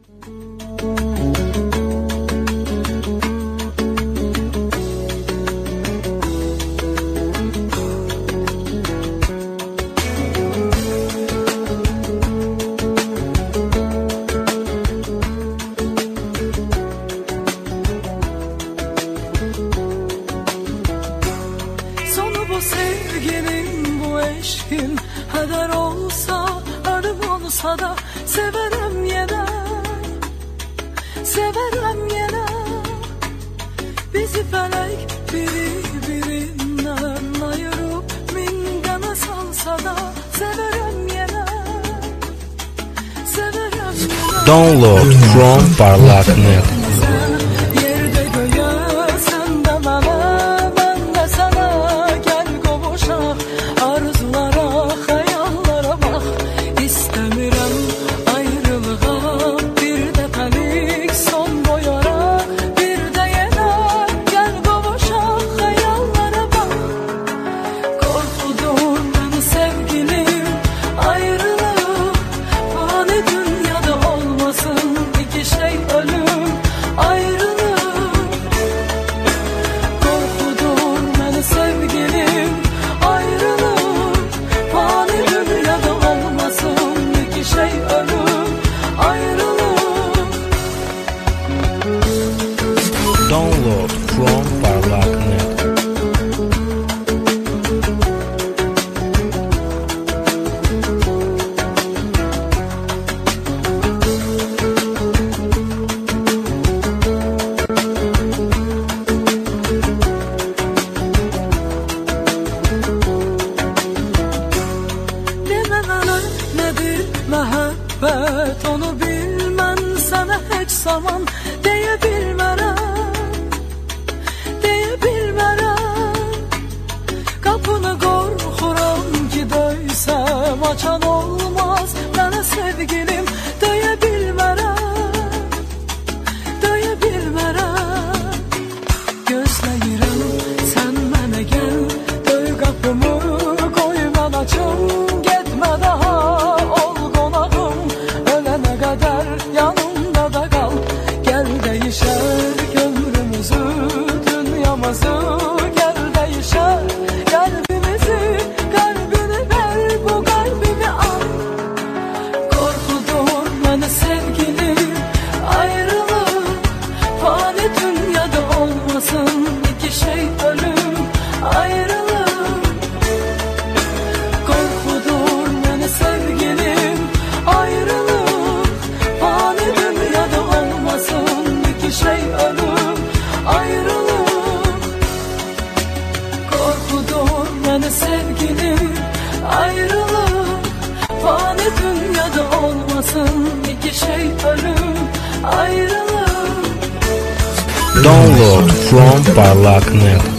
Bu sevginin, bu eşkin heder olsa, ölüm olsa da severim yine, severim yine. Bizi felek birinden ayırıp min yana salsa da severim yine, severim yine. Download from Parlak.net. Download from Parlak.net. Deməmələ nədir məhəbbət, onu bilmən sənə heç zaman deyə bilmərəm. Kapını qorxuram ki döysəm açan olmaz mənə sevgilim, döyə bilmərəm, döyə bilmərəm. Gözləyirəm sən mənə gəl, döy qapımı qoy mən açım, getmə daha ol qonağım, ölənə qədər yanımda da qal. Gəl dəyişər ömrümüzü, dünyamızı, gəl dəyişər kalbimizi, kalbini ver, bu kalbimi al. Korkudur beni sevgilim, ayrılık fani dünyada olmasın, iki şey ölüm, ayrılık. Korkudur beni sevgilim, ayrılık fani dünyada olmasın, iki şey ölüm, ayrılık. Korkudur beni sevgilim, ayrılık fani dünyada olmasın, iki şey ölüm, ayrılık. Download from Parlak.net.